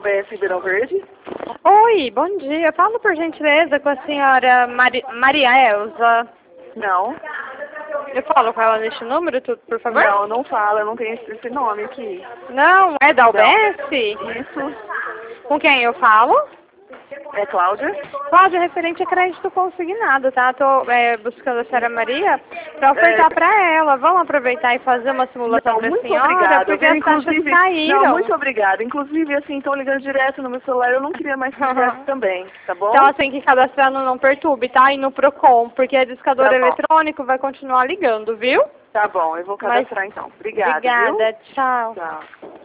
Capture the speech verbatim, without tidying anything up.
B S Ribeirão Verde. Oi, bom dia. Falo por gentileza com a senhora Mari... Maria Elza. Não. Eu falo com ela neste número, tudo, por favor? Não, não fala, eu não tenho esse esse nome aqui. Não, é da U B S? Isso. Com quem eu falo? É Cláudia? Cláudia, referente a crédito consignado, tá? Tô é, buscando a senhora Maria para ofertar É... para ela. Vamos aproveitar e fazer uma simulação para a senhora? Obrigada, porque as taxas caíram. Não, muito obrigada. Inclusive, assim, estão ligando direto no meu celular, eu não queria mais direto também, tá bom? Então, assim, que cadastrar no Não Perturbe, tá? E no Procon, porque a discador tá eletrônico vai continuar ligando, viu? Tá bom, eu vou cadastrar Mas... então. Obrigada, Obrigada, viu? tchau. Tchau.